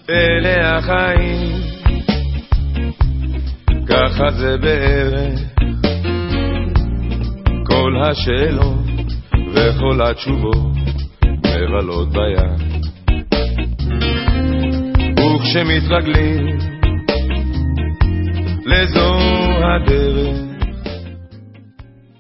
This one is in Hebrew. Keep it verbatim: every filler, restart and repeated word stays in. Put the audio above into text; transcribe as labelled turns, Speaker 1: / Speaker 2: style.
Speaker 1: אלה החיים, ככה זה בערך כל השאלות וכל התשובות מבלות בים. וכשמתרגלים לזו הדרך